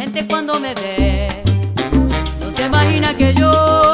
gente cuando me ve no se imagina que yo